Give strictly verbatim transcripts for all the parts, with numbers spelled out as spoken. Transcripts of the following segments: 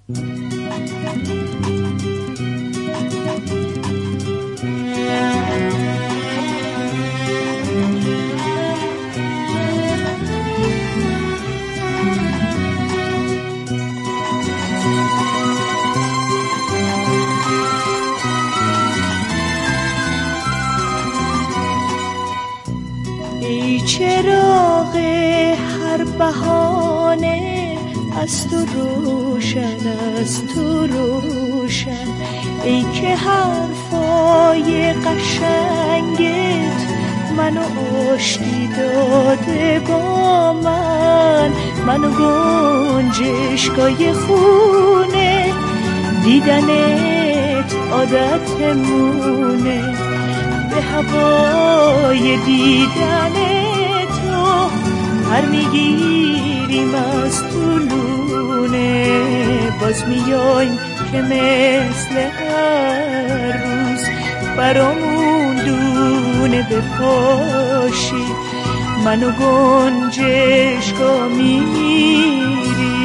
ای چراغ هر بهانه از تو روشن، از تو روشن، ای که حرفای قشنگت منو آشتی داده با من، منو گنجشگاه خونه، دیدنت عادتمونه، به هوای دیدن تو پر میگیریم از طولونه، باز میایم که مثل هر روز برامون دونه بپاشی، منو گنجشگاه میری.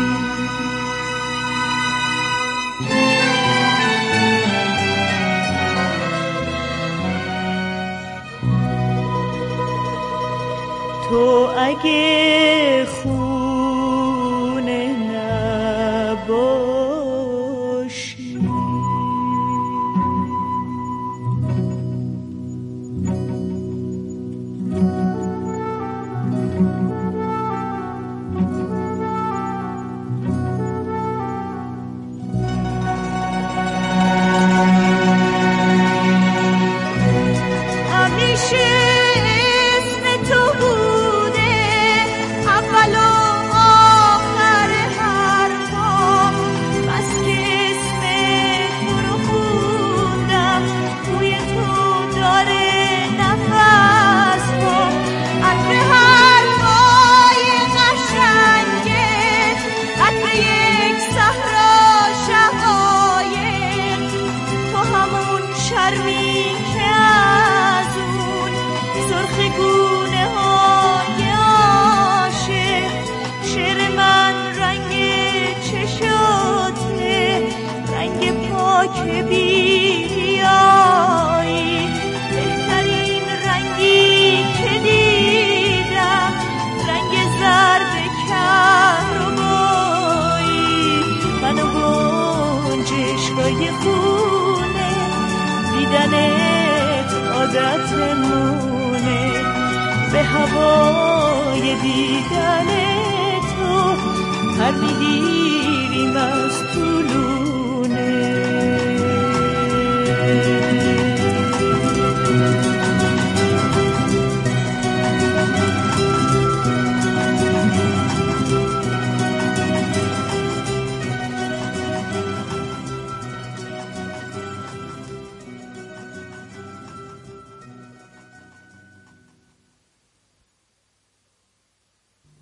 تو اگه خونه نباشی، همیشه که بیایی بهترین رنگی که دیدم، رنگ زرد کهربایی، منو گنجشگاه خونه، دیدنت عادتمونه، به هوای دیدن تو پر میگیرم